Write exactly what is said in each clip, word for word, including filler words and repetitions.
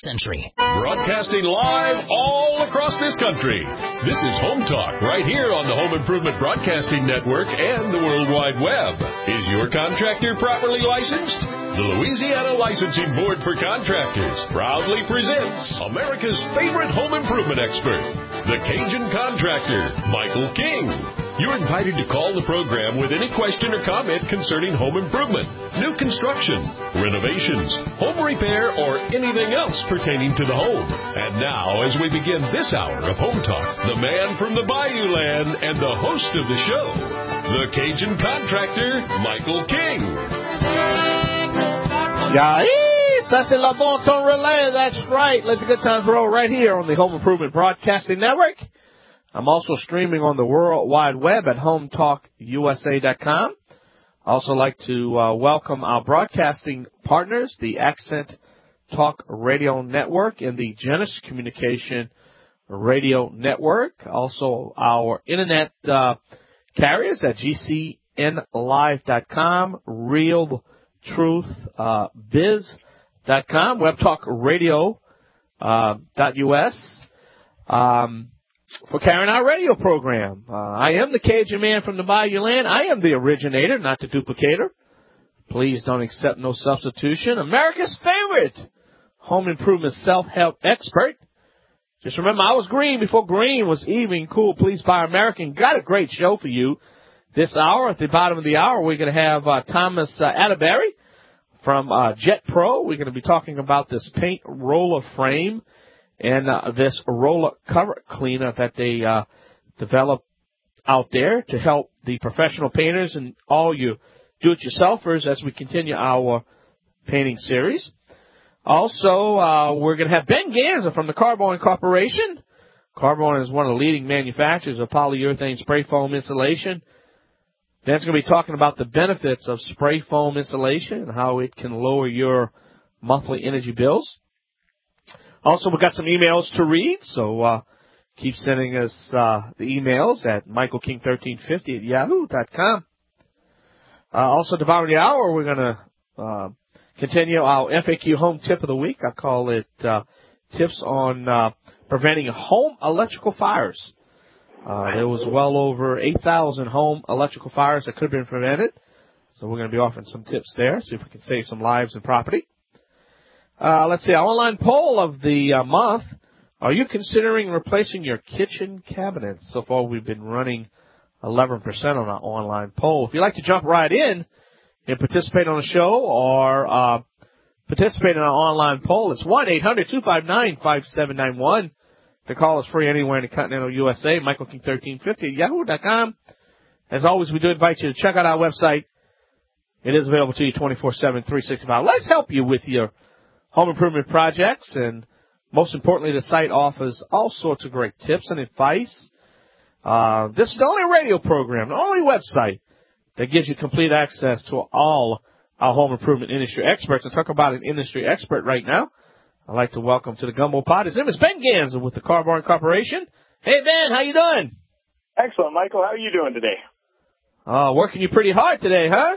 century. Broadcasting live all across this country. This is Home Talk right here on the Home Improvement Broadcasting Network and the World Wide Web. Is your contractor properly licensed? The Louisiana Licensing Board for Contractors proudly presents America's favorite home improvement expert, the Cajun contractor, Michael King. You're invited to call the program with any question or comment concerning home improvement, new construction, renovations, home repair, or anything else pertaining to the home. And now, as we begin this hour of Home Talk, the man from the Bayou Land and the host of the show, the Cajun contractor, Michael King. Yeah, that's a la bon ton relay. That's right. Let the good times roll right here on the Home Improvement Broadcasting Network. I'm also streaming on the World Wide Web at home talk u s a dot com. I also like to uh, welcome our broadcasting partners, the Accent Talk Radio Network and the Genesis Communication Radio Network. Also, our internet uh, carriers at g c n live dot com, real truth biz dot com, web talk radio dot u s. Um, for carrying our radio program. Uh, I am the Cajun man from the Bayou Land. I am the originator, not the duplicator. Please don't accept no substitution. America's favorite home improvement self-help expert. Just remember, I was green before green was even cool. Please buy American. Got a great show for you this hour. At the bottom of the hour, we're going to have uh, Thomas uh, Atterbury from uh, Jet Pro. We're going to be talking about this paint roller frame and uh, this roller cover cleaner that they uh, developed out there to help the professional painters and all you do-it-yourselfers as we continue our painting series. Also, uh, we're going to have Ben Ganza from the Carbon Corporation. Carbon is one of the leading manufacturers of polyurethane spray foam insulation. Ben's going to be talking about the benefits of spray foam insulation and how it can lower your monthly energy bills. Also, we've got some emails to read, so uh, keep sending us uh, the emails at michael king thirteen fifty at yahoo dot com. Uh, also, at the bottom of the hour, we're going to uh, continue our F A Q Home Tip of the Week. I call it uh, Tips on uh, Preventing Home Electrical Fires. Uh, there was well over eight thousand home electrical fires that could have been prevented, so we're going to be offering some tips there, see if we can save some lives and property. Uh, let's see, our online poll of the uh, month. Are you considering replacing your kitchen cabinets? So far, we've been running eleven percent on our online poll. If you'd like to jump right in and participate on the show or uh, participate in our online poll, it's one eight hundred two five nine five seven nine one. The call is free anywhere in the continental U S A, michael king thirteen fifty at yahoo dot com. As always, we do invite you to check out our website. It is available to you twenty-four seven, three sixty-five. Let's help you with your home improvement projects, and most importantly, the site offers all sorts of great tips and advice. Uh, this is the only radio program, the only website that gives you complete access to all our home improvement industry experts. And talk about an industry expert right now. I'd like to welcome to the Gumbo Pod. His name is Ben Ganza with the Carbon Corporation. Hey, Ben, how you doing? Excellent, Michael. How are you doing today? Uh, working you pretty hard today, huh?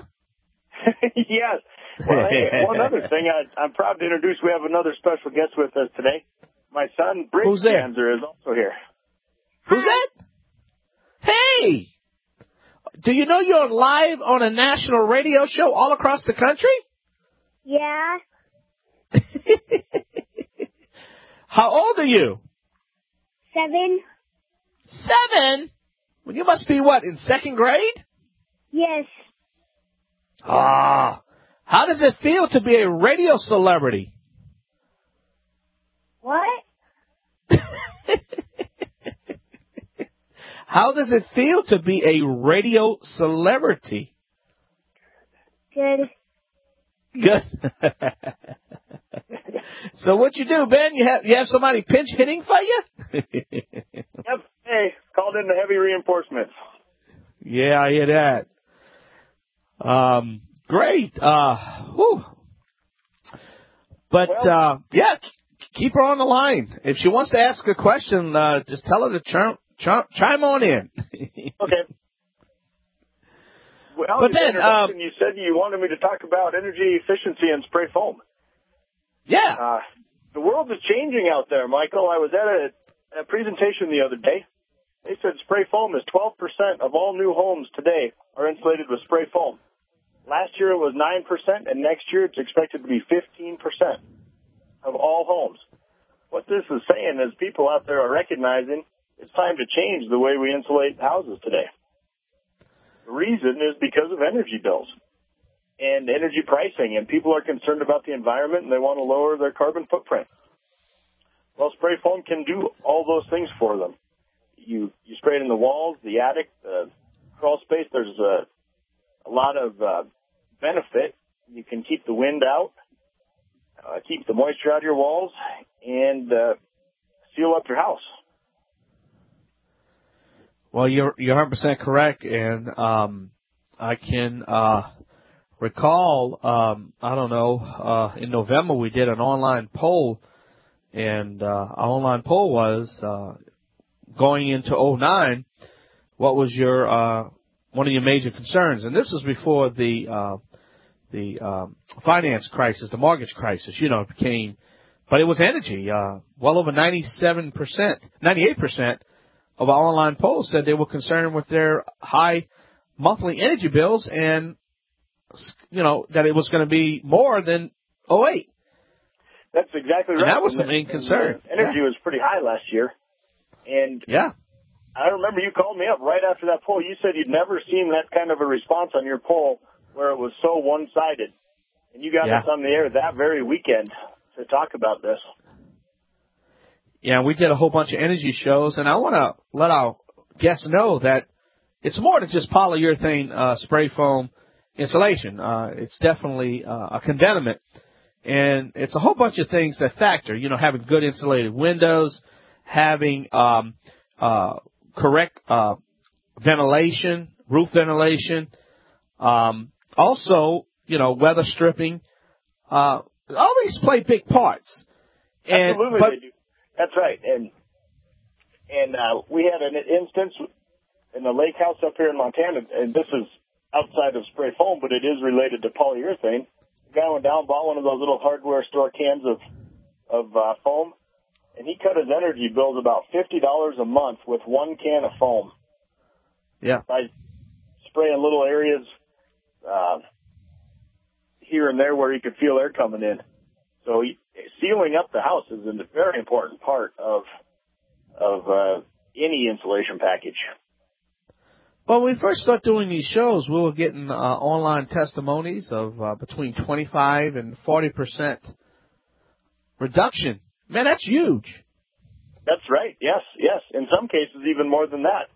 Yes. Well, hey, one other thing, I, I'm proud to introduce, we have another special guest with us today. My son, Briggs Who's there? Ganzer, is also here. Who's that? Hey! Do you know you're live on a national radio show all across the country? Yeah. How old are you? Seven. Seven? Well, you must be, what, in second grade? Yes. Ah. How does it feel to be a radio celebrity? What? How does it feel to be a radio celebrity? Good. Good. So what you do, Ben? You have you have somebody pinch hitting for you? Yep. Hey, called in the heavy reinforcements. Yeah, I hear that. Um, great. Uh, whew. But Well, uh, yeah, keep her on the line. If she wants to ask a question, uh, just tell her to chime, chime, chime on in. Okay. Well, But in then, the uh, introduction, you said you wanted me to talk about energy efficiency and spray foam. Yeah. Uh, the world is changing out there, Michael. I was at a, a presentation the other day. They said spray foam is twelve percent of all new homes today are insulated with spray foam. Last year it was nine percent, and next year it's expected to be fifteen percent of all homes. What this is saying is people out there are recognizing it's time to change the way we insulate houses today. The reason is because of energy bills and energy pricing, and people are concerned about the environment and they want to lower their carbon footprint. Well, spray foam can do all those things for them. You you spray it in the walls, the attic, the crawl space. There's a, a lot of uh, benefit. You can keep the wind out, uh, keep the moisture out of your walls, and uh, seal up your house. Well, you're you're one hundred percent correct, and um, I can uh, recall. Um, I don't know. Uh, in November, we did an online poll, and uh, our online poll was uh, going into oh nine. What was your uh, one of your major concerns? And this was before the uh, the um, finance crisis, the mortgage crisis. You know, it became, but it was energy. Uh, well over ninety-seven percent, ninety-eight percent. Of our online polls said they were concerned with their high monthly energy bills and, you know, that it was going to be more than oh eight. That's exactly right. And that was and the main the, concern. The energy yeah. was pretty high last year. And yeah. I remember you called me up right after that poll. You said you'd never seen that kind of a response on your poll where it was so one-sided. And you got yeah. us on the air that very weekend to talk about this. Yeah, we did a whole bunch of energy shows, and I want to let our guests know that it's more than just polyurethane uh, spray foam insulation. Uh, it's definitely uh, a condensate, and it's a whole bunch of things that factor. You know, having good insulated windows, having um, uh, correct uh, ventilation, roof ventilation, um, also, you know, weather stripping. Uh, all these play big parts. And, Absolutely, but, they do. That's right, and and uh, we had an instance in the lake house up here in Montana, and this is outside of spray foam, but it is related to polyurethane. The guy went down, bought one of those little hardware store cans of of uh, foam, and he cut his energy bills about fifty dollars a month with one can of foam. Yeah. By spraying little areas uh, here and there where he could feel air coming in. So he, sealing up the house is a very important part of of uh, any insulation package. Well, when we first started doing these shows, we were getting uh, online testimonies of uh, between twenty-five and forty percent reduction. Man, that's huge. That's right. Yes, yes. In some cases, even more than that.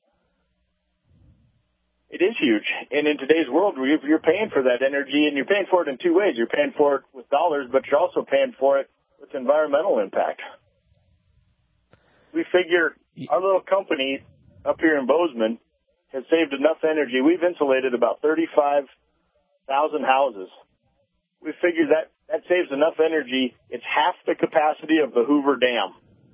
It is huge. And in today's world, you're paying for that energy, and you're paying for it in two ways. You're paying for it with dollars, but you're also paying for it with environmental impact. We figure our little company up here in Bozeman has saved enough energy. We've insulated about thirty-five thousand houses. We figure that that saves enough energy. It's half the capacity of the Hoover Dam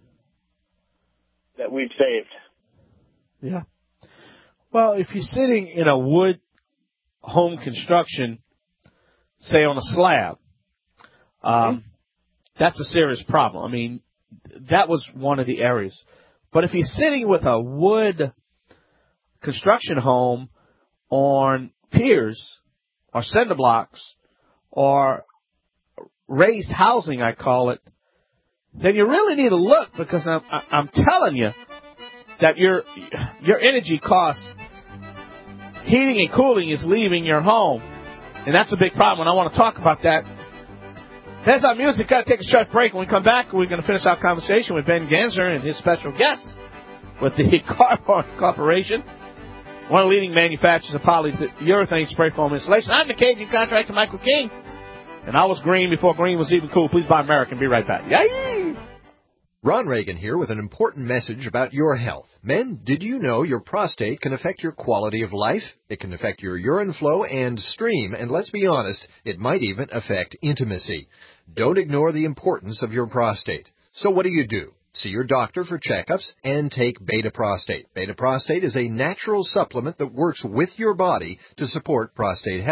that we've saved. Yeah. Well, if you're sitting in a wood home construction, say on a slab, um, mm-hmm. that's a serious problem. I mean, that was one of the areas. But if you're sitting with a wood construction home on piers or cinder blocks or raised housing, I call it, then you really need to look, because I'm, I'm telling you that your your energy costs, heating and cooling, is leaving your home. And that's a big problem, and I want to talk about that. There's our music. Got to take a short break. When we come back, we're going to finish our conversation with Ben Ganser and his special guest with the Carbon Corporation, one of the leading manufacturers of polyurethane spray foam insulation. I'm the Cajun contractor, Michael King, and I was green before green was even cool. Please buy American. Be right back. Yay! Ron Reagan here with an important message about your health. Men, did you know your prostate can affect your quality of life? It can affect your urine flow and stream, and let's be honest, it might even affect intimacy. Don't ignore the importance of your prostate. So what do you do? See your doctor for checkups and take Beta Prostate. Beta Prostate is a natural supplement that works with your body to support prostate health.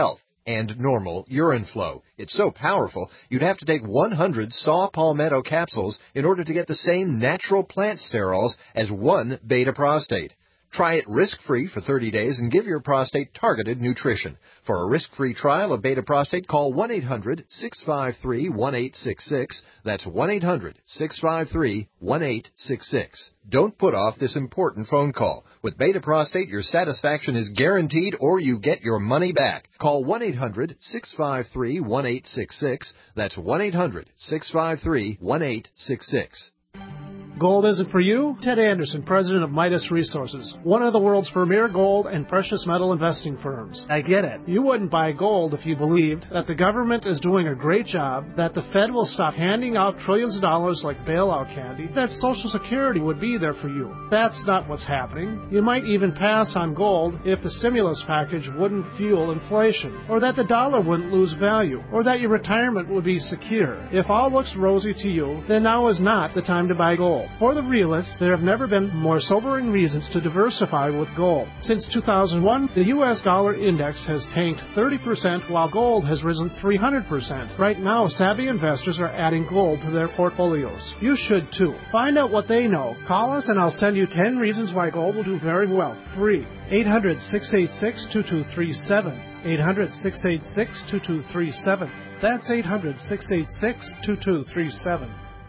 and normal urine flow. It's so powerful, you'd have to take one hundred saw palmetto capsules in order to get the same natural plant sterols as one Beta Prostate. Try it risk-free for thirty days and give your prostate targeted nutrition. For a risk-free trial of Beta Prostate, call one eight hundred, six five three, one eight six six. That's one eight hundred, six five three, one eight six six. Don't put off this important phone call. With Beta Prostate, your satisfaction is guaranteed or you get your money back. Call one eight hundred, six five three, one eight six six. That's one eight hundred, six five three, one eight six six. Gold isn't for you? Ted Anderson, president of Midas Resources, one of the world's premier gold and precious metal investing firms. I get it. You wouldn't buy gold if you believed that the government is doing a great job, that the Fed will stop handing out trillions of dollars like bailout candy, that Social Security would be there for you. That's not what's happening. You might even pass on gold if the stimulus package wouldn't fuel inflation, or that the dollar wouldn't lose value, or that your retirement would be secure. If all looks rosy to you, then now is not the time to buy gold. For the realists, there have never been more sobering reasons to diversify with gold. Since two thousand one, the U S dollar index has tanked thirty percent while gold has risen three hundred percent. Right now, savvy investors are adding gold to their portfolios. You should too. Find out what they know. Call us and I'll send you ten reasons why gold will do very well. Free. eight hundred, six eight six, two two three seven. eight hundred, six eight six, two two three seven. That's eight hundred, six eight six, two two three seven.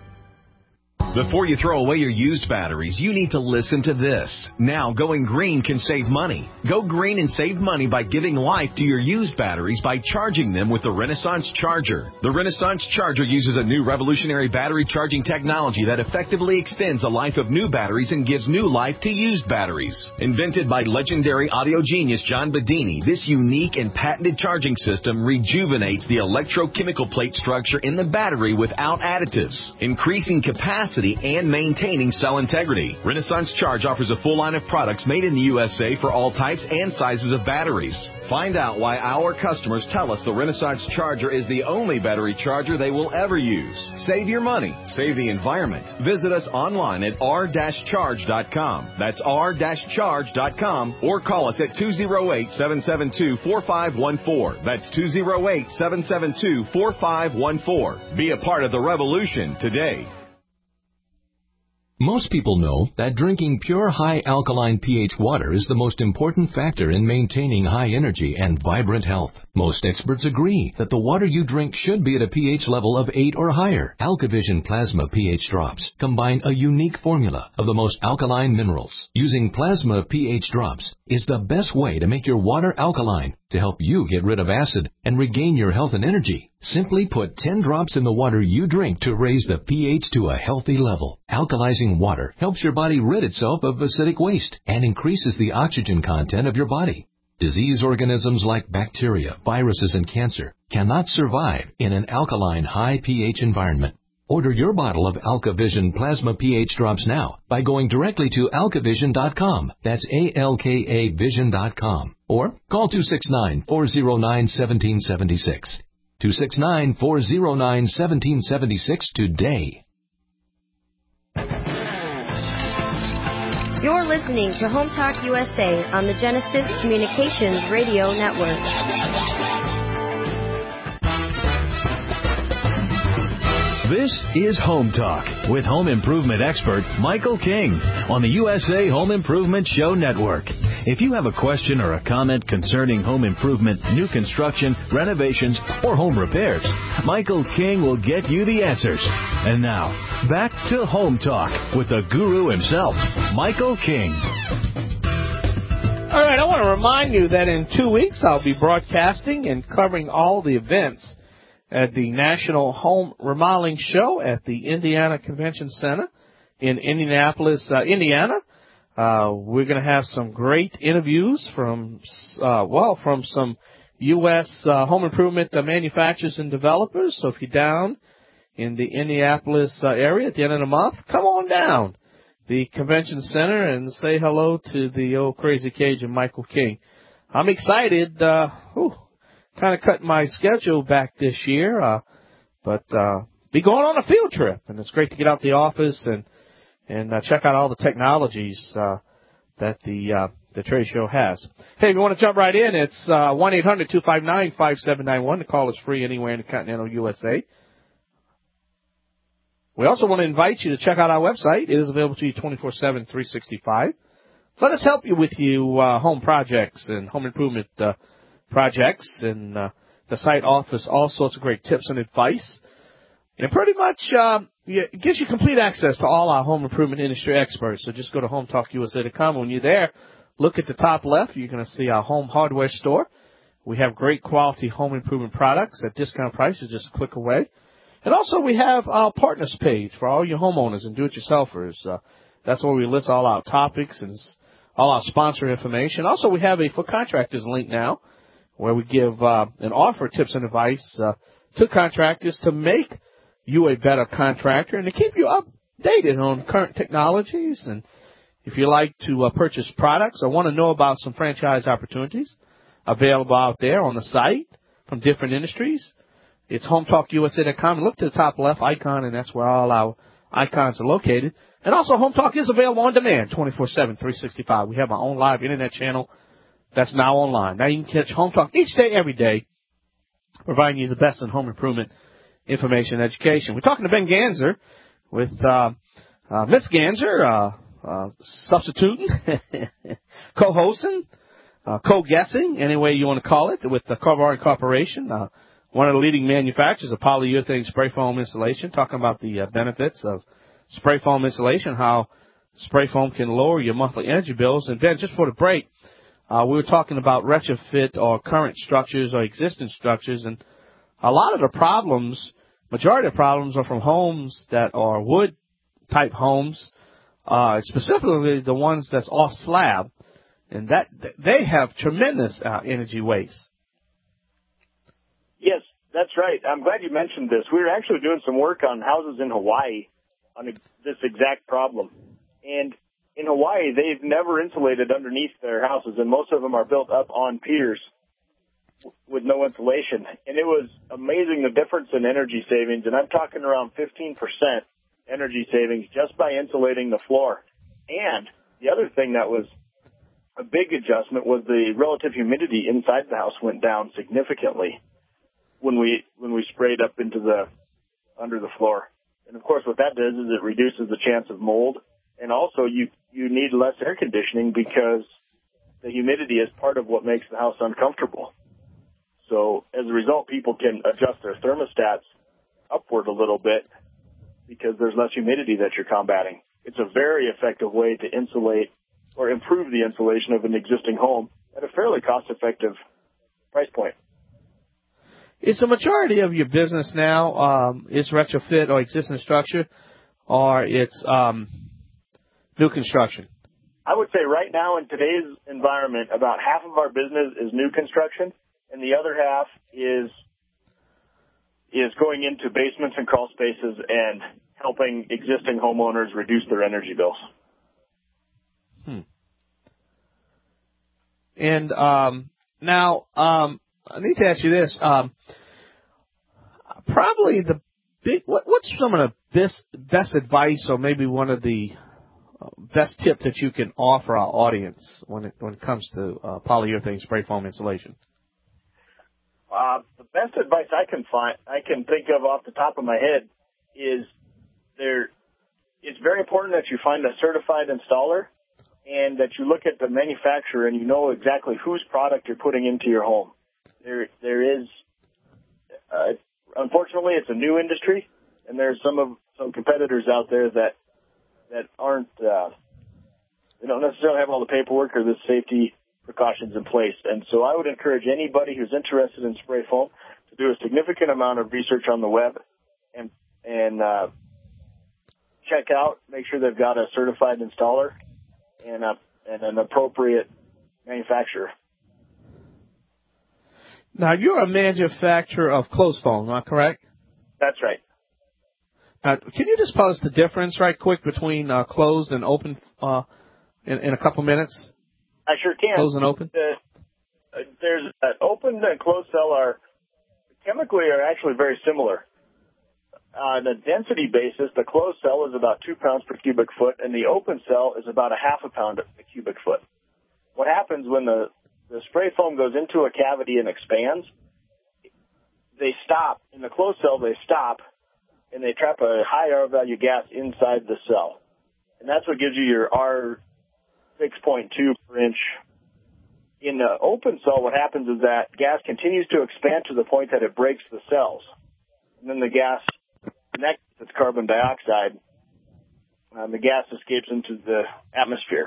Before you throw away your used batteries, you need to listen to this. Now, going green can save money. Go green and save money by giving life to your used batteries by charging them with the Renaissance Charger. The Renaissance Charger uses a new revolutionary battery charging technology that effectively extends the life of new batteries and gives new life to used batteries. Invented by legendary audio genius John Bedini, this unique and patented charging system rejuvenates the electrochemical plate structure in the battery without additives, increasing capacity and maintaining cell integrity. Renaissance Charge offers a full line of products made in the U S A for all types and sizes of batteries. Find out why our customers tell us the Renaissance Charger is the only battery charger they will ever use. Save your money. Save the environment. Visit us online at r dash charge dot com. That's r dash charge dot com or call us at two oh eight, seven seven two, four five one four. That's two oh eight, seven seven two, four five one four. Be a part of the revolution today. Most people know that drinking pure high alkaline pH water is the most important factor in maintaining high energy and vibrant health. Most experts agree that the water you drink should be at a pH level of eight or higher. AlkaVision Plasma pH drops combine a unique formula of the most alkaline minerals. Using Plasma pH drops is the best way to make your water alkaline to help you get rid of acid and regain your health and energy. Simply put ten drops in the water you drink to raise the pH to a healthy level. Alkalizing water helps your body rid itself of acidic waste and increases the oxygen content of your body. Disease organisms like bacteria, viruses, and cancer cannot survive in an alkaline high pH environment. Order your bottle of AlkaVision Plasma pH drops now by going directly to alka vision dot com. That's A L K A vision dot com. Or call two six nine, four oh nine, one seven seven six. two six nine, four oh nine, one seven seven six today. You're listening to Home Talk U S A on the Genesis Communications Radio Network. This is Home Talk with home improvement expert Michael King on the U S A Home Improvement Show Network. If you have a question or a comment concerning home improvement, new construction, renovations, or home repairs, Michael King will get you the answers. And now, back to Home Talk with the guru himself, Michael King. All right, I want to remind you that in two weeks I'll be broadcasting and covering all the events at the National Home Remodeling Show at the Indiana Convention Center in Indianapolis, uh, Indiana. Uh, we're going to have some great interviews from, uh, well, from some U S uh, home improvement uh, manufacturers and developers. So if you're down in the Indianapolis uh, area at the end of the month, come on down the Convention Center and say hello to the old crazy Cajun Michael King. I'm excited. Uh, whew, kind of cut my schedule back this year, uh, but uh, be going on a field trip, and it's great to get out the office and and uh, check out all the technologies uh, that the uh, the trade show has. Hey, if you want to jump right in, it's uh, one eight hundred two five nine five seven nine one. The call is free anywhere in the continental U S A. We also want to invite you to check out our website. It is available to you twenty-four seven, three sixty-five. Let us help you with you uh, home projects and home improvement uh, projects. And uh, the site offers all sorts of great tips and advice. And pretty much uh, it gives you complete access to all our home improvement industry experts. So just go to home talk U S A dot com. When you're there, look at the top left. You're going to see our home hardware store. We have great quality home improvement products at discount prices. Just a click away. And also we have our partners page for all your homeowners and do-it-yourselfers. Uh, that's where we list all our topics and all our sponsor information. Also, we have a for contractors link now where we give uh, and offer tips and advice uh, to contractors to make you a better contractor and to keep you updated on current technologies. And if you like to uh, purchase products or want to know about some franchise opportunities available out there on the site from different industries, it's home talk U S A dot com. Look to the top left icon, and that's where all our icons are located. And also, Home Talk is available on demand, twenty-four seven, three sixty-five. We have our own live internet channel that's now online. Now you can catch Home Talk each day, every day, providing you the best in home improvement information and education. We're talking to Ben Ganser with uh, uh, Miss Ganser, uh, uh, substituting, co-hosting, uh, co-guessing, any way you want to call it, with the Carvar Corporation, uh, one of the leading manufacturers of polyurethane spray foam insulation, talking about the uh, benefits of spray foam insulation, how spray foam can lower your monthly energy bills. And Ben, just for the break, uh, we were talking about retrofit or current structures or existing structures, and a lot of the problems, majority of the problems are from homes that are wood-type homes, uh, specifically the ones that's off slab, and that they have tremendous uh, energy waste. Yes, that's right. I'm glad you mentioned this. We were actually doing some work on houses in Hawaii on this exact problem. And in Hawaii, they've never insulated underneath their houses, and most of them are built up on piers with no insulation. And it was amazing the difference in energy savings, and I'm talking around fifteen percent energy savings just by insulating the floor. And the other thing that was a big adjustment was the relative humidity inside the house went down significantly when we when we sprayed up into the under the floor. And of course, what that does is it reduces the chance of mold, and also you you need less air conditioning because the humidity is part of what makes the house uncomfortable. So as a result, people can adjust their thermostats upward a little bit because there's less humidity that you're combating. It's a very effective way to insulate or improve the insulation of an existing home at a fairly cost-effective price point. Is the majority of your business now um, is retrofit or existing structure, or it's um, new construction? I would say right now in today's environment, about half of our business is new construction, and the other half is is going into basements and crawl spaces and helping existing homeowners reduce their energy bills. Hmm. And um, now, um, I need to ask you this. Um, probably the big, what, what's some of the best, best advice, or maybe one of the best tip that you can offer our audience when it when it comes to uh, polyurethane spray foam insulation? Uh, the best advice I can find, I can think of off the top of my head, is there. It's very important that you find a certified installer, and that you look at the manufacturer and you know exactly whose product you're putting into your home. There, there is, uh, unfortunately, it's a new industry, and there's some of some competitors out there that that aren't, uh, they don't necessarily have all the paperwork or the safety precautions in place. And so I would encourage anybody who's interested in spray foam to do a significant amount of research on the web and and uh, check out, make sure they've got a certified installer and a and an appropriate manufacturer. Now, you're a manufacturer of closed foam, am I correct? That's right. Now, can you just pause the difference right quick between uh, closed and open uh, in, in a couple minutes? I sure can. Closed and open? Uh, there's uh, open and closed cell are chemically are actually very similar. On a density basis, the closed cell is about two pounds per cubic foot, and the open cell is about a half a pound a cubic foot. what happens when the, the spray foam goes into a cavity and expands, they stop. In the closed cell, they stop, and they trap a high R-value gas inside the cell. And that's what gives you your R six point two per inch. In the open cell, what happens is that gas continues to expand to the point that it breaks the cells. And then the gas connects with carbon dioxide. Um, the gas escapes into the atmosphere.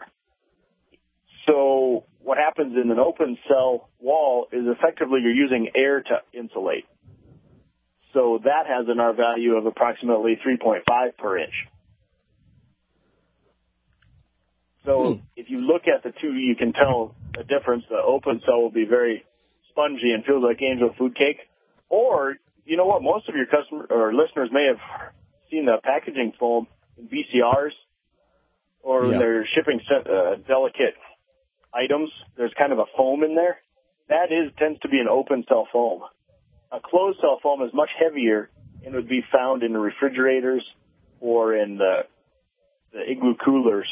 So what happens in an open cell wall is effectively you're using air to insulate. So that has an R value of approximately three point five per inch. So hmm. if you look at the two, you can tell a difference. The open cell will be very spongy and feels like angel food cake. Or, you know what, most of your customer or listeners may have seen the packaging foam in V C Rs or yeah. when they're shipping uh, delicate items. There's kind of a foam in there. That is tends to be an open cell foam. A closed cell foam is much heavier and would be found in the refrigerators or in the, the igloo coolers.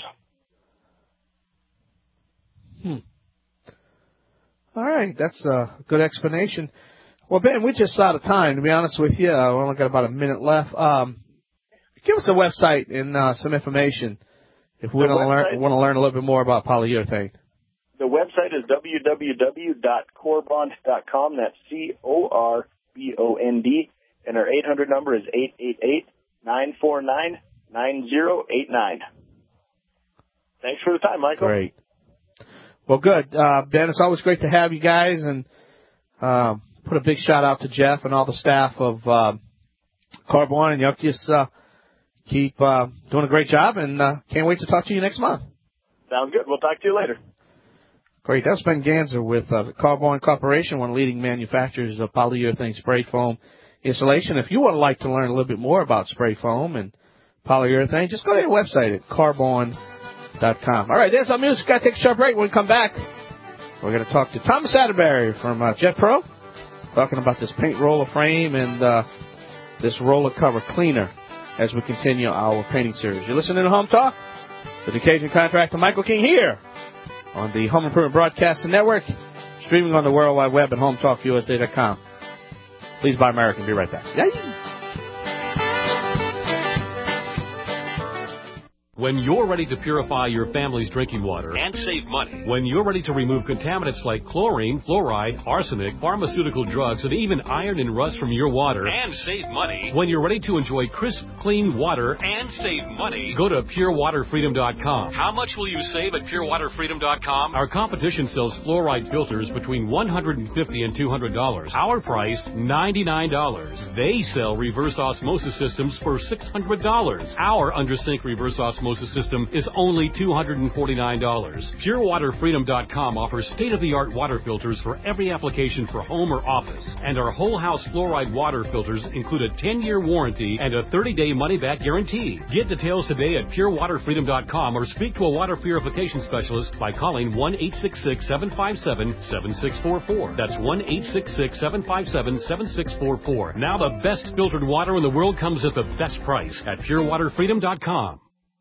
Hmm. All right, that's a good explanation. Well, Ben, we're just out of time, to be honest with you. Uh, we only got about a minute left. Um, give us a website and uh, some information if we want to learn, want to learn a little bit more about polyurethane. The website is w w w dot corbond dot com. That's C O R B O N D. And our eight hundred number is eight eight eight, nine four nine, nine zero eight nine. Thanks for the time, Michael. Great. Well, good. Uh, Ben, it's always great to have you guys. And uh, put a big shout out to Jeff and all the staff of uh, Carbon. And y'all just uh, keep uh, doing a great job. And uh, can't wait to talk to you next month. Sounds good. We'll talk to you later. Great. That's Ben Ganser with uh, the Carbon Corporation, one of the leading manufacturers of polyurethane spray foam insulation. If you would like to learn a little bit more about spray foam and polyurethane, just go to their website at carbon dot com. All right, there's our music. Got to take a short break. When we come back, we're going to talk to Thomas Atterbury from uh, Jet Pro, talking about this paint roller frame and uh, this roller cover cleaner as we continue our painting series. You're listening to Home Talk with the Cajun contractor Michael King here on the Home Improvement Broadcasting Network, streaming on the World Wide Web at home talk u s a dot com. Please buy American. Be right back. Yay. When you're ready to purify your family's drinking water and save money. When you're ready to remove contaminants like chlorine, fluoride, arsenic, pharmaceutical drugs, and even iron and rust from your water and save money. When you're ready to enjoy crisp, clean water and save money, go to pure water freedom dot com. How much will you save at pure water freedom dot com? Our competition sells fluoride filters between one hundred fifty dollars and two hundred dollars. Our price, ninety-nine dollars. They sell reverse osmosis systems for six hundred dollars. Our under-sink reverse osmosis system is only two hundred forty-nine dollars. pure water freedom dot com offers state-of-the-art water filters for every application for home or office. And our whole house fluoride water filters include a ten-year warranty and a thirty-day money-back guarantee. Get details today at pure water freedom dot com or speak to a water purification specialist by calling one eight six six, seven five seven, seven six four four. That's one eight six six, seven five seven, seven six four four. Now the best filtered water in the world comes at the best price at pure water freedom dot com.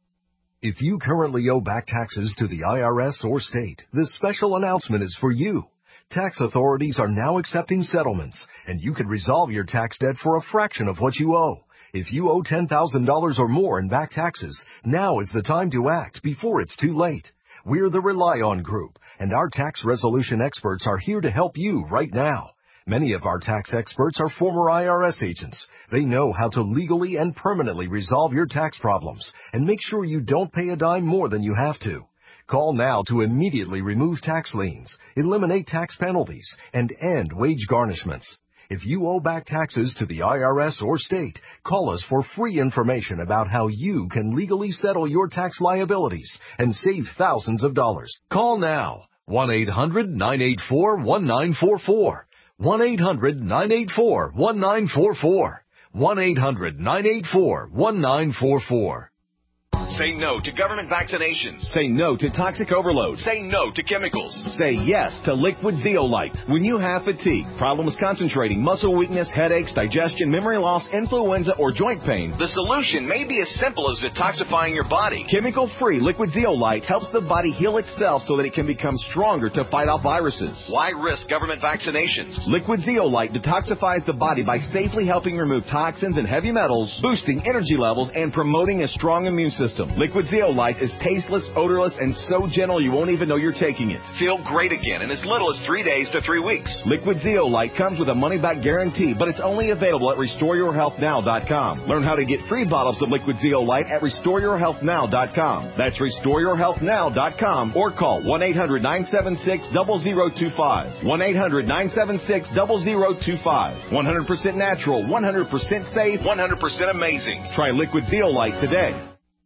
If you currently owe back taxes to the I R S or state, this special announcement is for you. Tax authorities are now accepting settlements, and you can resolve your tax debt for a fraction of what you owe. If you owe ten thousand dollars or more in back taxes, now is the time to act before it's too late. We're the Rely On Group, and our tax resolution experts are here to help you right now. Many of our tax experts are former I R S agents. They know how to legally and permanently resolve your tax problems and make sure you don't pay a dime more than you have to. Call now to immediately remove tax liens, eliminate tax penalties, and end wage garnishments. If you owe back taxes to the I R S or state, call us for free information about how you can legally settle your tax liabilities and save thousands of dollars. Call now, one eight hundred, nine eight four, one nine four four. one eight hundred, nine eight four, one nine four four. one eight hundred, nine eight four, one nine four four. Say no to government vaccinations. Say no to toxic overload. Say no to chemicals. Say yes to liquid zeolite. When you have fatigue, problems concentrating, muscle weakness, headaches, digestion, memory loss, influenza, or joint pain, the solution may be as simple as detoxifying your body. Chemical-free liquid zeolite helps the body heal itself so that it can become stronger to fight off viruses. Why risk government vaccinations? Liquid zeolite detoxifies the body by safely helping remove toxins and heavy metals, boosting energy levels, and promoting a strong immune system. Liquid zeolite is tasteless, odorless, and so gentle you won't even know you're taking it. Feel great again in as little as three days to three weeks. Liquid zeolite comes with a money-back guarantee, but it's only available at restore your health now dot com. Learn how to get free bottles of liquid zeolite at restore your health now dot com. That's restore your health now dot com or call one eight hundred nine seven six zero zero two five. one eight hundred nine seven six zero zero two five. one hundred percent natural, one hundred percent safe, one hundred percent amazing. Try liquid zeolite today.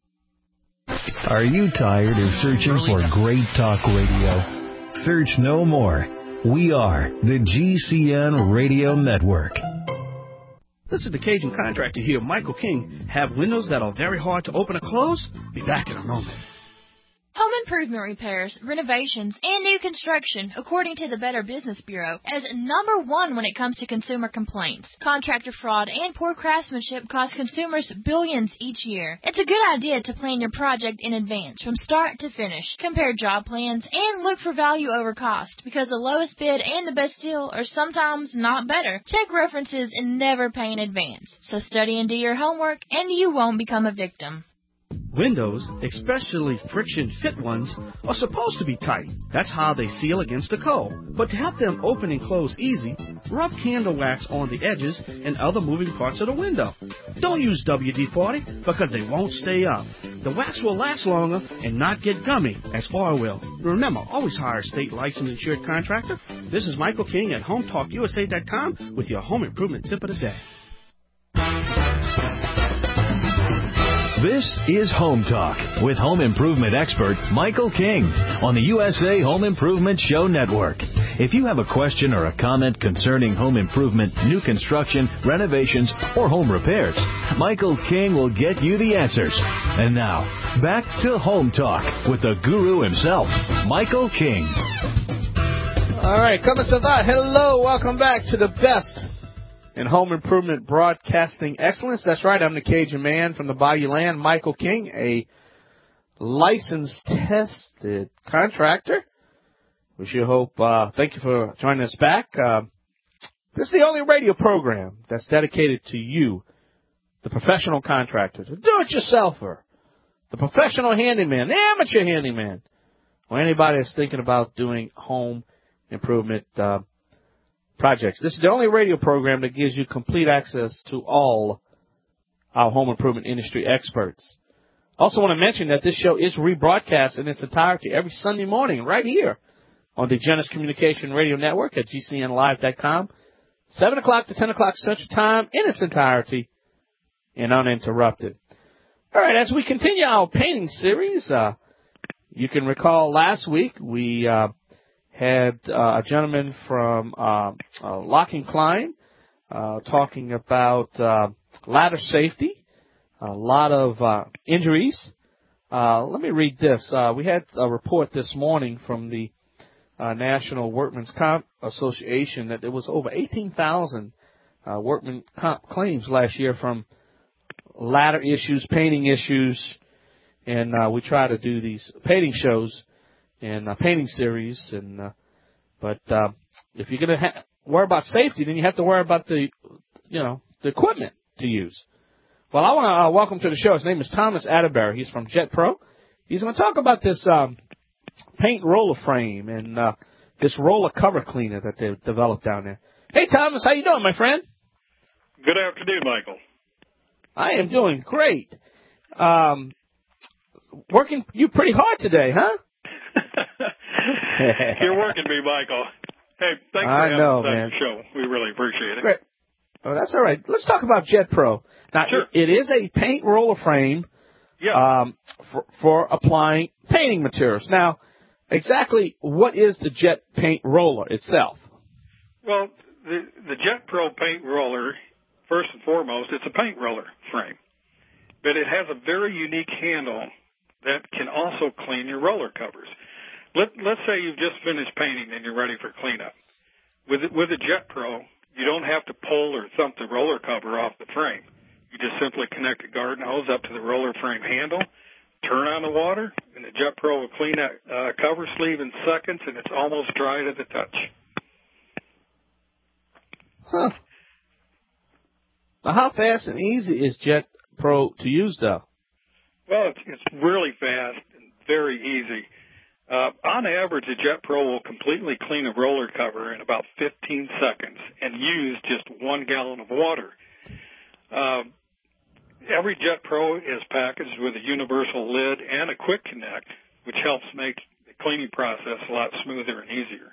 Are you tired of searching for great talk radio? Search no more. We are the G C N Radio Network. This is the Cajun Contractor here, Michael King. Have windows that are very hard to open or close? Be back in a moment. Home improvement repairs, renovations, and new construction, according to the Better Business Bureau, is number one when it comes to consumer complaints. Contractor fraud and poor craftsmanship cost consumers billions each year. It's a good idea to plan your project in advance, from start to finish. Compare job plans and look for value over cost, because the lowest bid and the best deal are sometimes not better. Check references and never pay in advance. So study and do your homework, and you won't become a victim. Windows, especially friction-fit ones, are supposed to be tight. That's how they seal against the cold. But to help them open and close easy, rub candle wax on the edges and other moving parts of the window. Don't use W D forty because they won't stay up. The wax will last longer and not get gummy, as oil will. Remember, always hire a state licensed insured contractor. This is Michael King at home talk U S A dot com with your home improvement tip of the day. This is Home Talk with home improvement expert Michael King on the U S A Home Improvement Show Network. If you have a question or a comment concerning home improvement, new construction, renovations, or home repairs, Michael King will get you the answers. And now, back to Home Talk with the guru himself, Michael King. All right, come and survive. Hello, welcome back to the best in home improvement broadcasting excellence. That's right, I'm the Cajun man from the Bayou Land, Michael King, a licensed, tested contractor. We sure hope, uh, thank you for joining us back. Uh, this is the only radio program that's dedicated to you, the professional contractor, the do-it-yourselfer, the professional handyman, the amateur handyman, or anybody that's thinking about doing home improvement uh projects. This is the only radio program that gives you complete access to all our home improvement industry experts. Also want to mention that this show is rebroadcast in its entirety every Sunday morning right here on the Genesis Communication Radio Network at G C N live dot com, seven o'clock to ten o'clock Central Time in its entirety and uninterrupted. All right, as we continue our painting series, uh, you can recall last week we uh, had uh, a gentleman from uh, uh, Lock and Klein uh, talking about uh, ladder safety, a lot of uh, injuries. Uh, let me read this. Uh, we had a report this morning from the uh, National Workmen's Comp Association that there was over eighteen thousand uh, workman comp claims last year from ladder issues, painting issues, and uh, we try to do these painting shows and uh, painting series, and uh, but uh, if you're going to ha- worry about safety, then you have to worry about the, you know, the equipment to use. Well, I want to uh, welcome to the show. His name is Thomas Atterbury. He's from Jet Pro. He's going to talk about this um, paint roller frame and uh, this roller cover cleaner that they've developed down there. Hey, Thomas, how you doing, my friend? Good afternoon, Michael. I am doing great. Um, working you pretty hard today, huh? You're working me, Michael. Hey, thanks for I having know, us on man. the show. We really appreciate it. Great. Oh, that's all right. Let's talk about Jet Pro. Now, sure. it, it is a paint roller frame yeah. um, for, for applying painting materials. Now, exactly what is the Jet paint roller itself? Well, the, the Jet Pro paint roller, first and foremost, it's a paint roller frame. but it has a very unique handle that can also clean your roller covers. Let, let's say you've just finished painting and you're ready for cleanup. With with a Jet Pro, you don't have to pull or thump the roller cover off the frame. You just simply connect a garden hose up to the roller frame handle, turn on the water, and the Jet Pro will clean that uh, cover sleeve in seconds, and it's almost dry to the touch. Huh. Now, how fast and easy is Jet Pro to use, though? Well, it's, it's really fast and very easy. Uh, on average, a Jet Pro will completely clean a roller cover in about fifteen seconds and use just one gallon of water. Uh, every Jet Pro is packaged with a universal lid and a quick connect, which helps make the cleaning process a lot smoother and easier.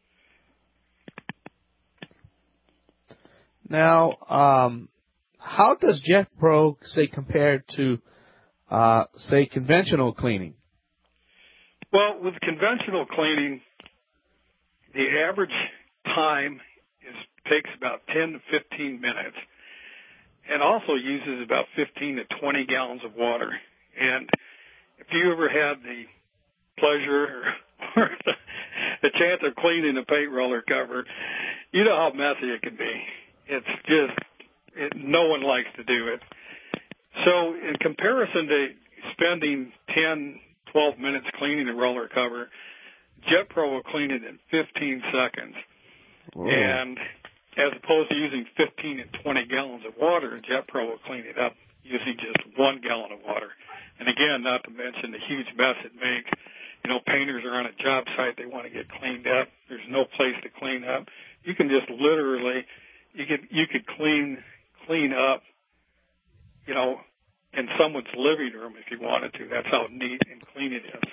Now, um, how does Jet Pro, say, compare to, uh, say, conventional cleaning? Well, with conventional cleaning, the average time is takes about ten to fifteen minutes, and also uses about fifteen to twenty gallons of water. And if you ever had the pleasure or the, the chance of cleaning a paint roller cover, you know how messy it can be. It's just, it, no one likes to do it. So in comparison to spending ten, twelve minutes cleaning a roller cover, Jet Pro will clean it in fifteen seconds. Whoa. And as opposed to using fifteen and twenty gallons of water, Jet Pro will clean it up using just one gallon of water. And again, not to mention the huge mess it makes. You know, painters are on a job site, they want to get cleaned up. There's no place to clean up. You can just literally, you could you could clean clean up, you know, in someone's living room if you wanted to. That's how neat and clean it is.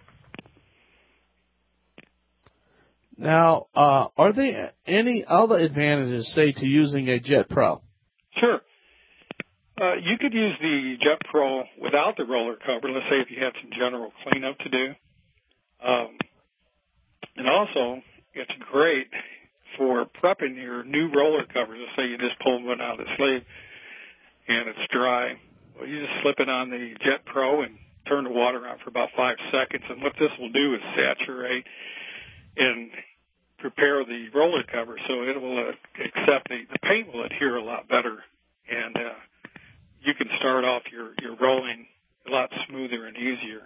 Now, uh, are there any other advantages, say, to using a Jet Pro? Sure. Uh, you could use the Jet Pro without the roller cover, let's say if you had some general cleanup to do. Um, and also, it's great for prepping your new roller covers. Let's say you just pulled one out of the sleeve and it's dry. Well, you just slip it on the Jet Pro and turn the water on for about five seconds. And what this will do is saturate and prepare the roller cover so it will uh, accept the, the paint will adhere a lot better. And uh, you can start off your, your rolling a lot smoother and easier.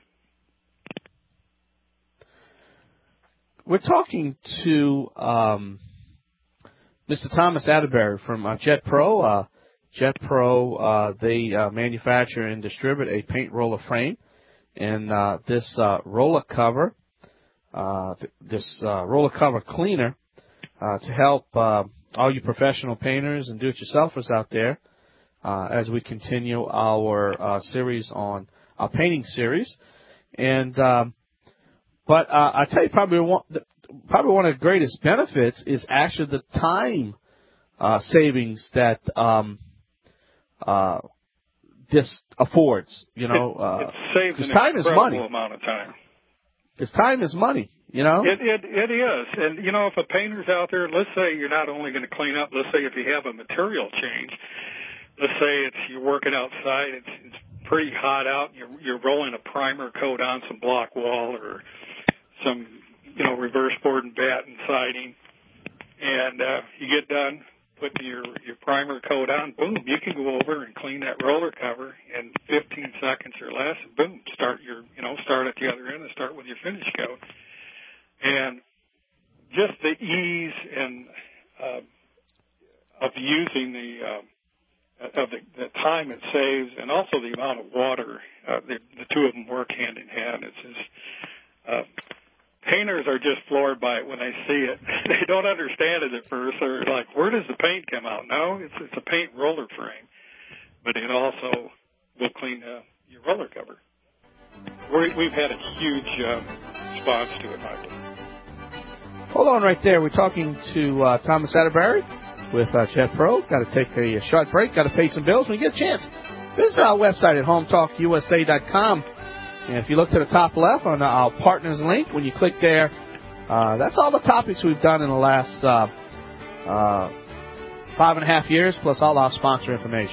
We're talking to um, Mister Thomas Atterbury from uh, Jet Pro. Uh, Jet Pro, uh, they uh, manufacture and distribute a paint roller frame. And uh, this uh, roller cover, uh, th- this uh, roller cover cleaner uh, to help uh, all you professional painters and do-it-yourselfers out there uh, as we continue our uh, series on our painting series. And um, but uh, I tell you, probably one, probably one of the greatest benefits is actually the time uh, savings that um, uh, this affords. You know, it, it uh, saves an time is money. Amount of time. Because time is money. You know, it, it it is, and you know, if a painter's out there, let's say you're not only going to clean up. Let's say if you have a material change. Let's say it's you're working outside. It's it's pretty hot out. You're you're rolling a primer coat on some block wall or some, you know, reverse board and bat and siding, and uh, you get done putting your, your primer coat on, boom, you can go over and clean that roller cover in fifteen seconds or less, and boom, start your, you know, start at the other end and start with your finish coat. And just the ease and uh, of using the, uh, of the, the time it saves, and also the amount of water, uh, the, the two of them work hand in hand. It's just, uh, painters are just floored by it when they see it. They don't understand it at first. They're like, where does the paint come out? No, it's it's a paint roller frame. But it also will clean uh, your roller cover. We're, we've had a huge uh, response to it, Michael. Hold on right there. We're talking to uh, Thomas Atterbury with uh, Jet Pro. Got to take a short break. Got to pay some bills when you get a chance. Visit our website at home talk U S A dot com. And if you look to the top left on our partners link, when you click there, uh, that's all the topics we've done in the last uh, uh, five and a half years, plus all our sponsor information.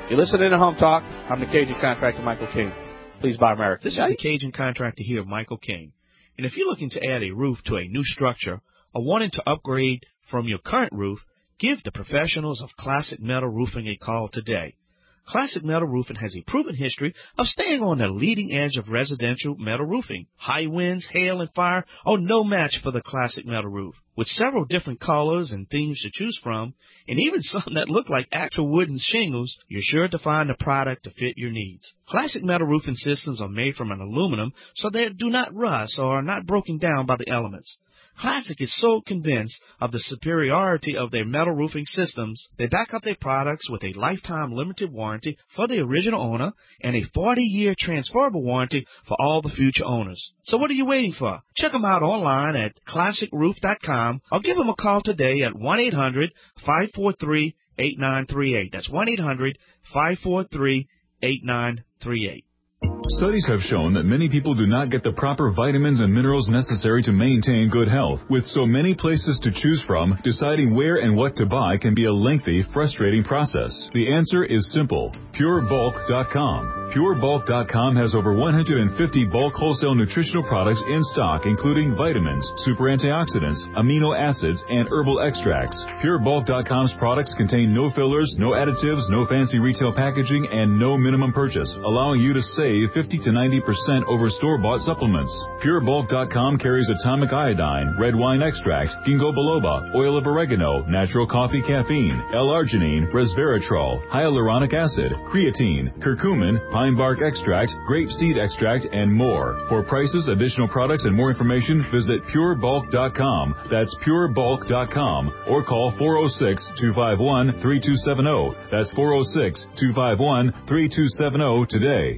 You're listening to Home Talk. I'm the Cajun contractor, Michael King. Please buy American. This is the Cajun contractor here, Michael King. And if you're looking to add a roof to a new structure or wanting to upgrade from your current roof, give the professionals of Classic Metal Roofing a call today. Classic Metal Roofing has a proven history of staying on the leading edge of residential metal roofing. High winds, hail, and fire are no match for the Classic Metal Roof. With several different colors and themes to choose from, and even some that look like actual wooden shingles, you're sure to find a product to fit your needs. Classic Metal Roofing systems are made from an aluminum so they do not rust or are not broken down by the elements. Classic is so convinced of the superiority of their metal roofing systems, they back up their products with a lifetime limited warranty for the original owner and a forty-year transferable warranty for all the future owners. So what are you waiting for? Check them out online at classic roof dot com or give them a call today at one eight hundred, five four three, eight nine three eight. That's one eight hundred, five four three, eight nine three eight. Studies have shown that many people do not get the proper vitamins and minerals necessary to maintain good health. With so many places to choose from, deciding where and what to buy can be a lengthy, frustrating process. The answer is simple. pure bulk dot com. pure bulk dot com has over one hundred fifty bulk wholesale nutritional products in stock, including vitamins, super antioxidants, amino acids, and herbal extracts. pure bulk dot com's products contain no fillers, no additives, no fancy retail packaging, and no minimum purchase, allowing you to save fifty to ninety percent over store-bought supplements. pure bulk dot com carries atomic iodine, red wine extract, ginkgo biloba, oil of oregano, natural coffee caffeine, L-arginine, resveratrol, hyaluronic acid, creatine, curcumin, pine bark extract, grape seed extract, and more. For prices, additional products, and more information, visit pure bulk dot com. That's pure bulk dot com. Or call four oh six, two five one, three two seven oh. That's four oh six, two five one, three two seven oh today.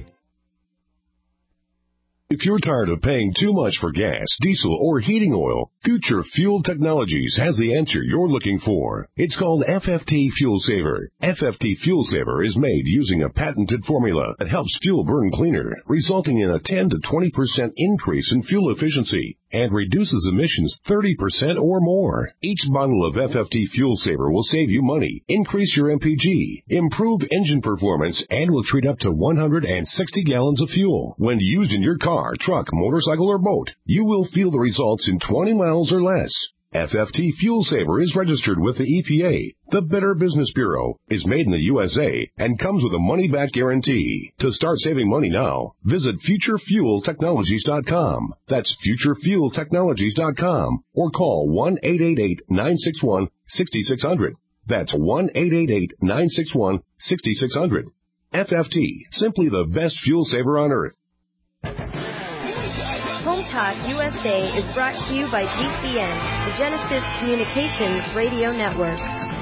If you're tired of paying too much for gas, diesel, or heating oil, Future Fuel Technologies has the answer you're looking for. It's called F F T Fuel Saver. F F T Fuel Saver is made using a patented formula that helps fuel burn cleaner, resulting in a ten to twenty percent increase in fuel efficiency and reduces emissions thirty percent or more. Each bottle of F F T Fuel Saver will save you money, increase your M P G, improve engine performance, and will treat up to one hundred sixty gallons of fuel. When used in your car, truck, motorcycle, or boat, you will feel the results in twenty miles or less. F F T Fuel Saver is registered with the E P A. The Better Business Bureau is made in the U S A and comes with a money-back guarantee. To start saving money now, visit future fuel technologies dot com. That's future fuel technologies dot com or call one eight eight eight, nine six one, six six zero zero. That's one eight eight eight, nine six one, six six zero zero. F F T, simply the best fuel saver on earth. Home Talk U S A is brought to you by G C N, the Genesis Communications Radio Network.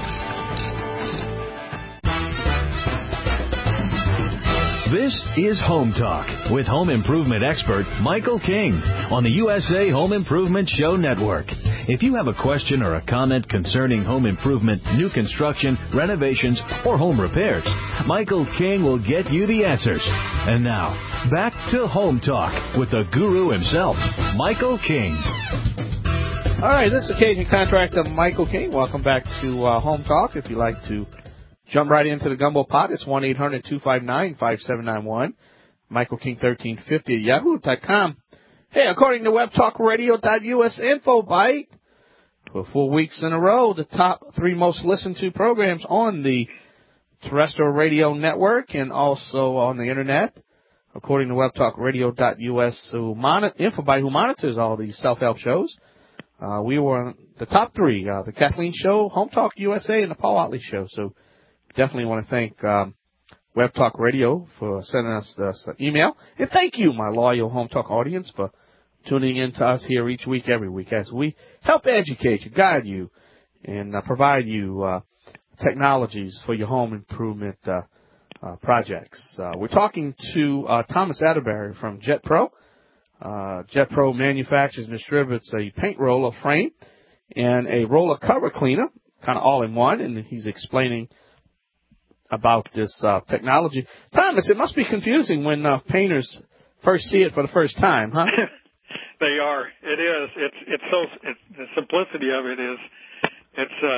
This is Home Talk with home improvement expert Michael King on the U S A Home Improvement Show Network. If you have a question or a comment concerning home improvement, new construction, renovations, or home repairs, Michael King will get you the answers. And now, back to Home Talk with the guru himself, Michael King. All right, this is Cajun contractor Michael King. Welcome back to uh, Home Talk. If you'd like to jump right into the gumbo pot, it's one eight hundred, two five nine, five seven nine one. Michael King thirteen fifty at yahoo dot com. Hey, according to web talk radio dot U S info bite, for four weeks in a row, the top three most listened to programs on the terrestrial radio network and also on the internet, according to web talk radio dot U S, who monitor, InfoBite, who monitors all these self-help shows. Uh, we were the top three, uh, the Kathleen Show, Home Talk U S A, and the Paul Otley Show. So definitely want to thank um, Web Talk Radio for sending us this email. And thank you, my loyal Home Talk audience, for tuning in to us here each week, every week, as we help educate you, guide you, and uh, provide you uh, technologies for your home improvement uh, uh, projects. Uh, we're talking to uh, Thomas Atterbury from JetPro. Uh, JetPro manufactures and distributes a paint roller frame and a roller cover cleaner, kind of all in one, and he's explaining about this uh, technology. Thomas, it must be confusing when uh, painters first see it for the first time, huh? They are. It is. It's it's so. It's, the simplicity of it is. It's uh.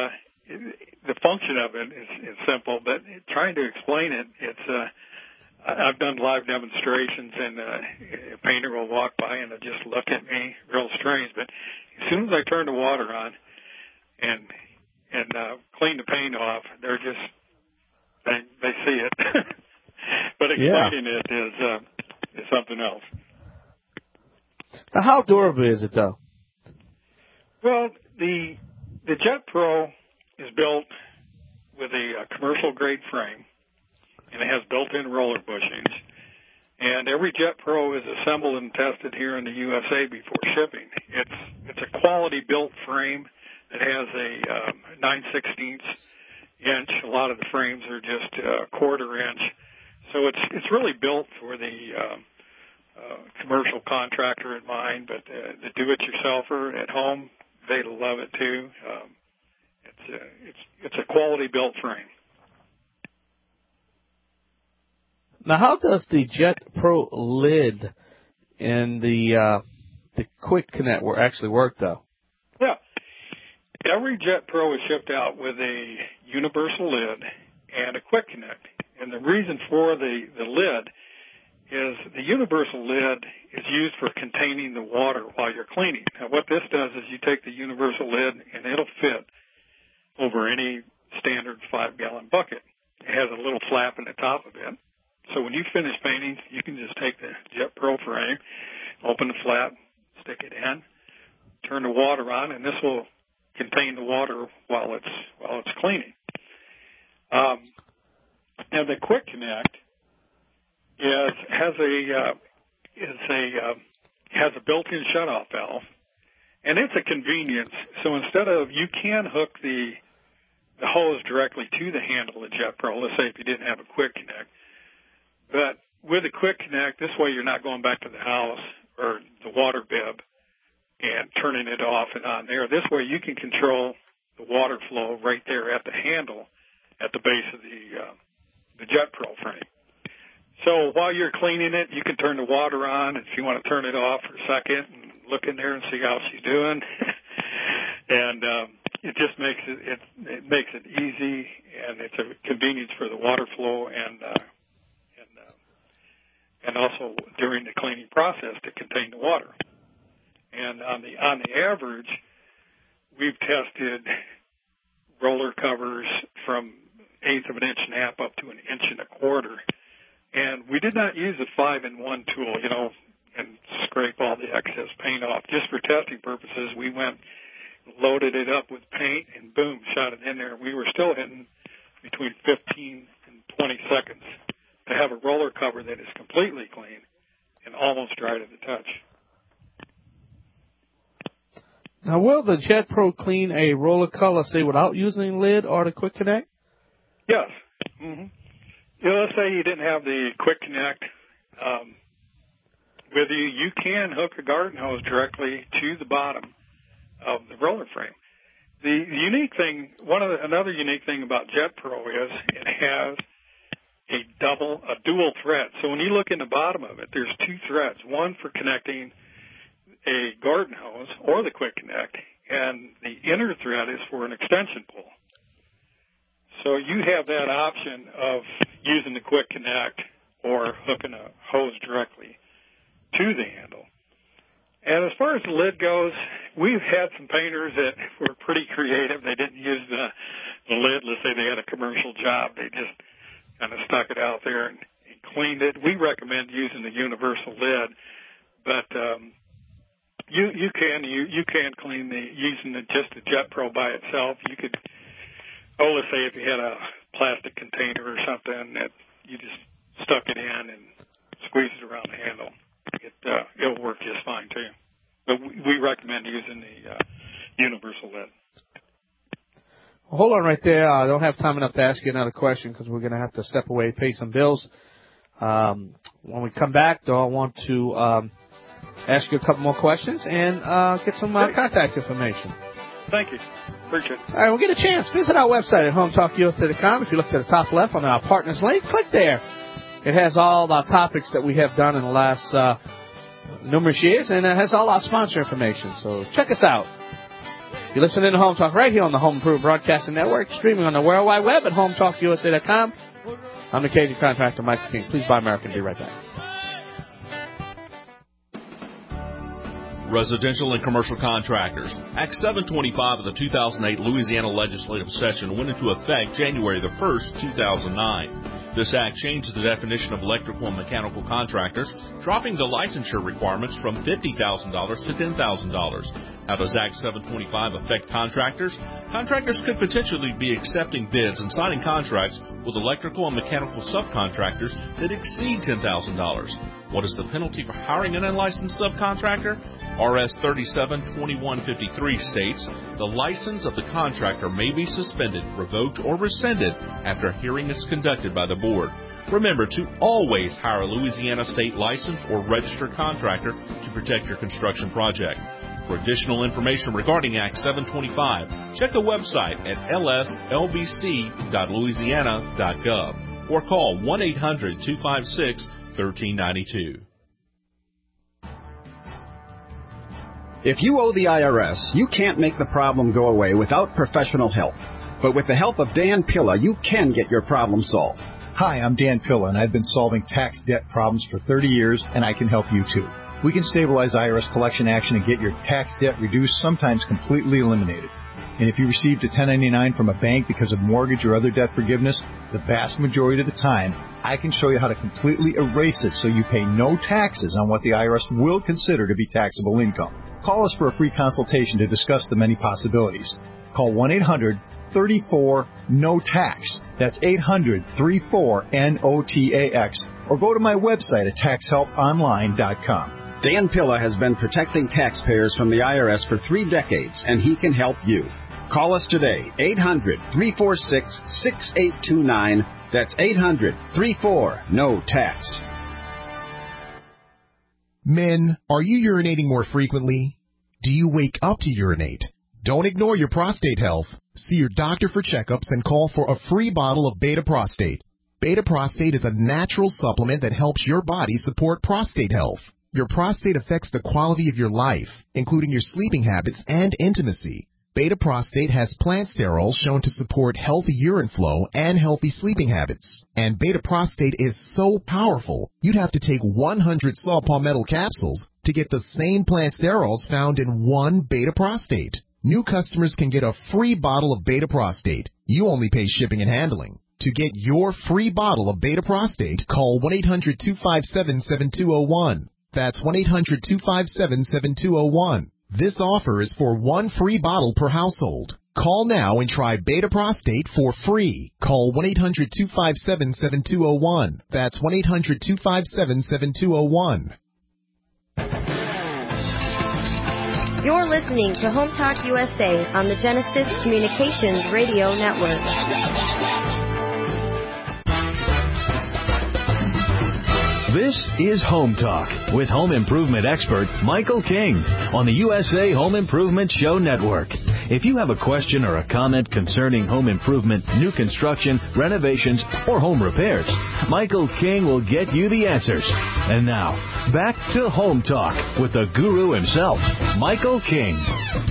the function of it is, is simple, but trying to explain it, it's uh, I've done live demonstrations, and uh, a painter will walk by and they'll just look at me real strange. But as soon as I turn the water on and and uh, clean the paint off, they're just they they see it. But explaining yeah. it is uh, is something else. Now, how durable is it, though? Well, the the Jet Pro is built with a, a commercial grade frame, and it has built-in roller bushings. And every Jet Pro is assembled and tested here in the U S A before shipping. It's it's a quality built frame. It has a um, nine sixteenths inch. A lot of the frames are just a quarter inch. So it's it's really built for the um, uh, commercial contractor in mind, but uh, the do-it-yourselfer at home, they love it too. Um, it's a, it's it's a quality built frame. Now, how does the Jet Pro lid and the uh, the Quick Connect work, actually work, though? Yeah, every Jet Pro is shipped out with a universal lid and a Quick Connect, and the reason for the the lid is the universal lid is used for containing the water while you're cleaning. Now, what this does is you take the universal lid and it'll fit over any standard five-gallon bucket. It has a little flap in the top of it. So when you finish painting, you can just take the Jet Pro frame, open the flap, stick it in, turn the water on, and this will contain the water while it's while it's cleaning. Um, now the Quick Connect is has a uh, is a uh, has a built-in shutoff valve, and it's a convenience. So instead of you can hook the the hose directly to the handle of the Jet Pro. Let's say if you didn't have a Quick Connect. But with a Quick Connect, this way you're not going back to the house or the water bib and turning it off and on there. This way you can control the water flow right there at the handle at the base of the uh, the Jet Pro frame. So while you're cleaning it, you can turn the water on if you want to turn it off for a second and look in there and see how she's doing. and um, it just makes it, it it makes it easy, and it's a convenience for the water flow and uh, and uh, and also during the cleaning process to contain the water. And on the on the average, we've tested roller covers from eighth of an inch and a half up to an inch and a quarter. And we did not use a five-in-one tool, you know, and scrape all the excess paint off. Just for testing purposes, we went, loaded it up with paint, and boom, shot it in there. We were still hitting between fifteen and twenty seconds to have a roller cover that is completely clean and almost dry to the touch. Now, will the Jet Pro clean a roller color, say, without using lid or the Quick Connect? Yes. Mm-hmm. You know, let's say you didn't have the Quick Connect um, with you. You can hook a garden hose directly to the bottom of the roller frame. The unique thing, one of the, another unique thing about Jet Pro is it has a double, a dual thread. So when you look in the bottom of it, there's two threads, one for connecting a garden hose or the Quick Connect, and the inner thread is for an extension pull. So you have that option of using the Quick Connect or hooking a hose directly to the handle. And as far as the lid goes, we've had some painters that were pretty creative. They didn't use the, the lid. Let's say they had a commercial job. They just kind of stuck it out there and, and cleaned it. We recommend using the universal lid, but um, you you can you you can clean the using the, just the Jet Pro by itself. You could. Oh, let's say if you had a plastic container or something that you just stuck it in and squeezed it around the handle, it, uh, it'll work just fine, too. But we, we recommend using the uh, universal lid. Well, hold on right there. I don't have time enough to ask you another question because we're going to have to step away and pay some bills. Um, when we come back, though, I want to um, ask you a couple more questions and uh, get some uh, contact information. Thank you. Appreciate it. All right, we'll get a chance. Visit our website at home talk U S A dot com. If you look to the top left on our partners link, click there. It has all our topics that we have done in the last uh, numerous years, and it has all our sponsor information. So check us out. You're listening to Home Talk right here on the Home Improvement Broadcasting Network, streaming on the World Wide Web at home talk u s a dot com. I'm the Cajun contractor, Michael King. Please buy American. Be right back. Residential and commercial contractors. Act seven twenty-five of the two thousand eight Louisiana legislative session went into effect January the first, two thousand nine. This act changed the definition of electrical and mechanical contractors, dropping the licensure requirements from fifty thousand dollars to ten thousand dollars. How does Act seven twenty-five affect contractors? Contractors could potentially be accepting bids and signing contracts with electrical and mechanical subcontractors that exceed ten thousand dollars. What is the penalty for hiring an unlicensed subcontractor? R S thirty-seven twenty-one fifty-three states the license of the contractor may be suspended, revoked, or rescinded after a hearing is conducted by the board. Remember to always hire a Louisiana state licensed or registered contractor to protect your construction project. For additional information regarding Act seven twenty-five, check the website at l s l b c dot louisiana dot gov or call one eight hundred two five six one three nine two. If you owe the I R S, you can't make the problem go away without professional help. But with the help of Dan Pilla, you can get your problem solved. Hi, I'm Dan Pilla, and I've been solving tax debt problems for thirty years, and I can help you too. We can stabilize I R S collection action and get your tax debt reduced, sometimes completely eliminated. And if you received a ten ninety-nine from a bank because of mortgage or other debt forgiveness, the vast majority of the time, I can show you how to completely erase it so you pay no taxes on what the I R S will consider to be taxable income. Call us for a free consultation to discuss the many possibilities. Call one eight hundred thirty-four N O T A X. That's eight hundred thirty-four N O T A X. Or go to my website at tax help online dot com. Dan Pilla has been protecting taxpayers from the I R S for three decades, and he can help you. Call us today, eight hundred three four six six eight two nine. That's eight hundred thirty-four N O T A X. Men, are you urinating more frequently? Do you wake up to urinate? Don't ignore your prostate health. See your doctor for checkups and call for a free bottle of Beta Prostate. Beta Prostate is a natural supplement that helps your body support prostate health. Your prostate affects the quality of your life, including your sleeping habits and intimacy. Beta Prostate has plant sterols shown to support healthy urine flow and healthy sleeping habits. And Beta Prostate is so powerful, you'd have to take one hundred saw palmetto capsules to get the same plant sterols found in one Beta Prostate. New customers can get a free bottle of Beta Prostate. You only pay shipping and handling. To get your free bottle of Beta Prostate, call one eight hundred two five seven seven two zero one. That's one eight hundred two five seven seven two zero one. This offer is for one free bottle per household. Call now and try Beta Prostate for free. Call one eight hundred two five seven seven two zero one. That's one eight hundred two five seven seven two zero one. You're listening to Home Talk U S A on the Genesis Communications Radio Network. This is Home Talk with home improvement expert Michael King on the U S A Home Improvement Show Network. If you have a question or a comment concerning home improvement, new construction, renovations, or home repairs, Michael King will get you the answers. And now, back to Home Talk with the guru himself, Michael King.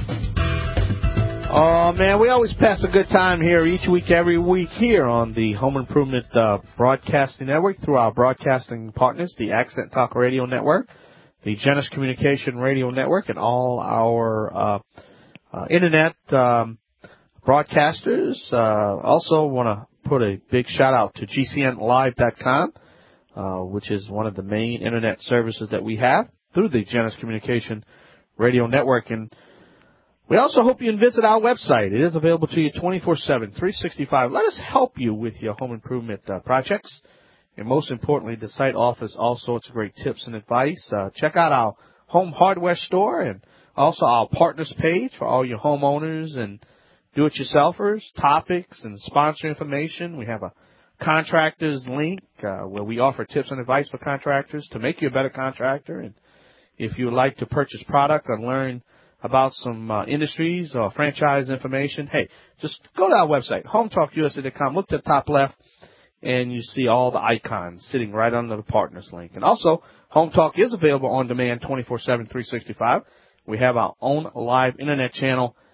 Oh, man, we always pass a good time here each week, every week here on the Home Improvement uh, Broadcasting Network through our broadcasting partners, the Accent Talk Radio Network, the Genesis Communication Radio Network, and all our uh, uh, Internet um, broadcasters. Uh, also want to put a big shout-out to G C N live dot com, uh, which is one of the main Internet services that we have through the Genesis Communication Radio Network. And we also hope you can visit our website. It is available to you twenty-four seven, three sixty-five. Let us help you with your home improvement uh, projects. And most importantly, the site offers all sorts of great tips and advice. Uh, check out our home hardware store and also our partners page for all your homeowners and do-it-yourselfers, topics, and sponsor information. We have a contractors link uh, where we offer tips and advice for contractors to make you a better contractor. And if you would like to purchase product or learn about some uh, industries or franchise information, hey, just go to our website, home talk u s a dot com. Look to the top left, and you see all the icons sitting right under the partners link. And also, Home Talk is available on demand twenty-four seven, three sixty-five. We have our own live Internet channel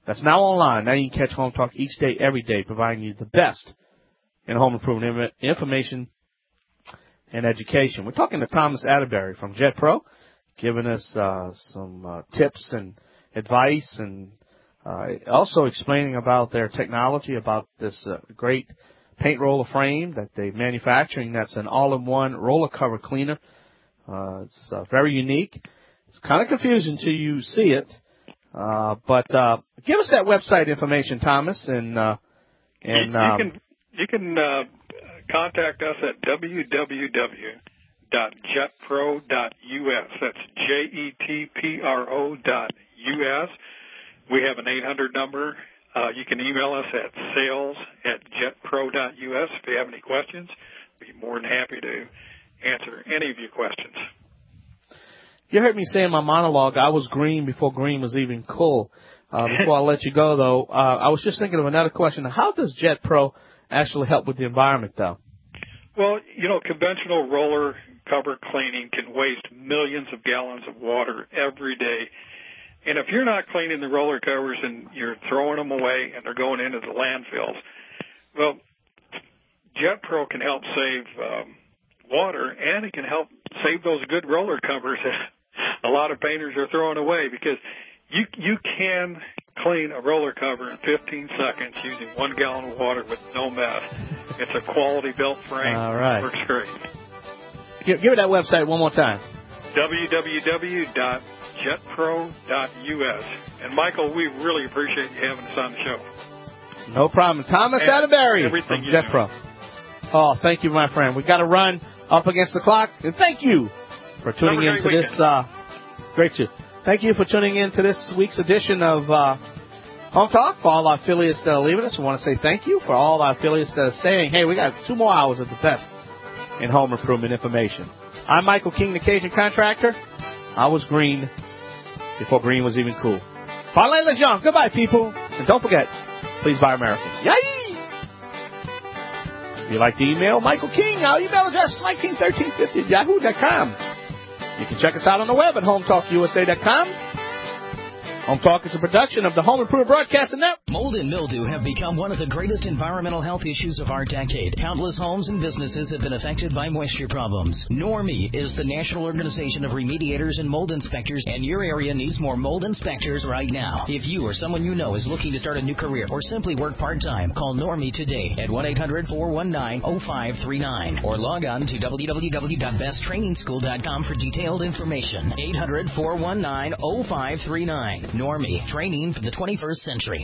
That's now online. Now you can catch Home Talk each day, every day, providing you the best in home improvement information and education. We're talking to Thomas Atterbury from JetPro, giving us uh, some uh, tips and advice, and uh, also explaining about their technology, about this uh, great paint roller frame that they're manufacturing. That's an all-in-one roller cover cleaner. Uh, it's uh, very unique. It's kind of confusing till you see it, uh, but uh, give us that website information, Thomas, and uh, and you, you um, can you can uh, contact us at w w w dot jet pro dot u s. That's J E T P R O dot U S. We have an eight hundred number. Uh, you can email us at sales at jet pro dot U S if you have any questions. We'd be more than happy to answer any of your questions. You heard me say in my monologue, I was green before green was even cool. Uh, before I let you go, though, uh, I was just thinking of another question. How does JetPro actually help with the environment, though? Well, you know, conventional roller cover cleaning can waste millions of gallons of water every day. And if you're not cleaning the roller covers and you're throwing them away and they're going into the landfills, well, JetPro can help save um, water, and it can help save those good roller covers that a lot of painters are throwing away, because you you can clean a roller cover in fifteen seconds using one gallon of water with no mess. It's a quality built frame. All right. It works great. Give, give me that website one more time. w w w dot jet pro dot U S. And Michael, we really appreciate you having us on the show. No problem. Thomas Atterbury from you JetPro. Oh, thank you, my friend. We got to run up against the clock, and thank you for tuning in to this. Uh, great too. Thank you for tuning in to this week's edition of uh, Home Talk. For all our affiliates that are leaving us, we want to say thank you. For all our affiliates that are staying, hey, we got two more hours of the best in home improvement information. I'm Michael King, the Cajun Contractor. I was green before green was even cool. Parlay les gens. Goodbye, people. And don't forget, please buy American. Yay! If you'd like to email Michael King, our email address is mike king thirteen fifty at yahoo dot com. You can check us out on the web at home talk u s a dot com. Home Talk is a production of the Home Improvement Broadcasting Network. Mold and mildew have become one of the greatest environmental health issues of our decade. Countless homes and businesses have been affected by moisture problems. NORMI is the National Organization of Remediators and Mold Inspectors, and your area needs more mold inspectors right now. If you or someone you know is looking to start a new career or simply work part-time, call NORMI today at one eight hundred four one nine oh five three nine or log on to w w w dot best training school dot com for detailed information. eight hundred four one nine oh five three nine. NORMI, training for the twenty-first century.